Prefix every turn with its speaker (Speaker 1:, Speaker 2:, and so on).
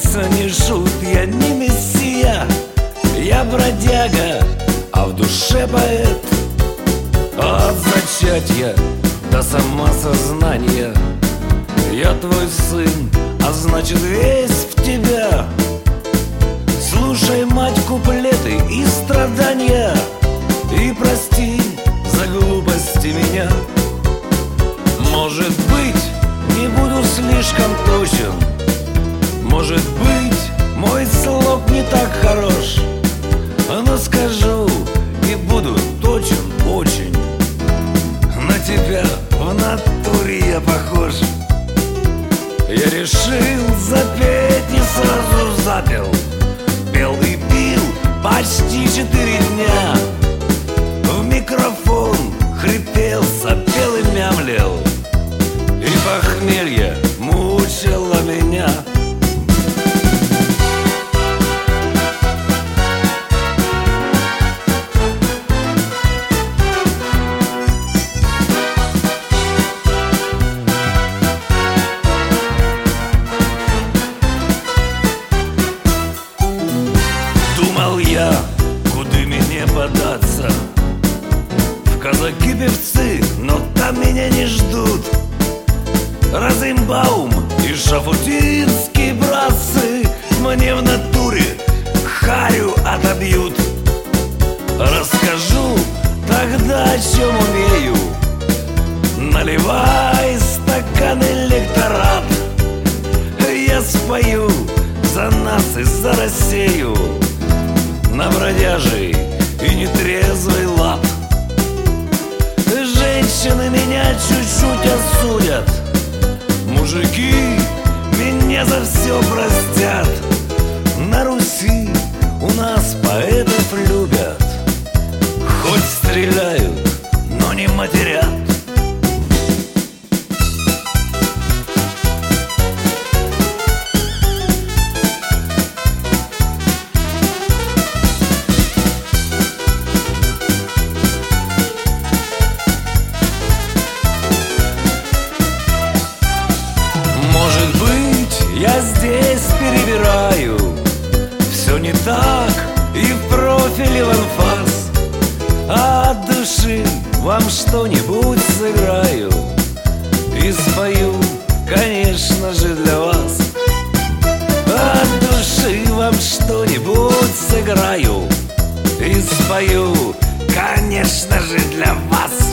Speaker 1: Убийца не шут, я не мессия, я бродяга, а в душе поэт. От зачатия до самосознания я твой сын, а значит весь в тебя. Слушай, мать, куплеты и страдания, и прости за глупости меня. Может быть, не буду слишком точен, может быть, мой слог не так хорош, но скажу и буду точен очень. На тебя в натуре я похож. Я решил запеть и сразу запел. Пел и пил почти 4 дня. В микрофон хрипел, сопел и мямлил. И похмелье мучило меня. Думал я, куда мне податься, в казаки-певцы, но там меня не ждут. Розенбаум и шафутинские братцы мне в натуре харю отобьют. Расскажу тогда, о чем умею. Наливай стакан, электорат. Я спою за нас и за Россию на бродяжий и нетрезвый лад. Женщины меня чуть-чуть осудят, мужики меня за все простят. На Руси у нас поэтов любят, хоть стреляют, но не матерят. Может быть, я здесь перебираю, все не так и в профиль и в анфас, а от души вам что-нибудь сыграю и спою, конечно же, для вас. От души вам что-нибудь сыграю и спою, конечно же, для вас.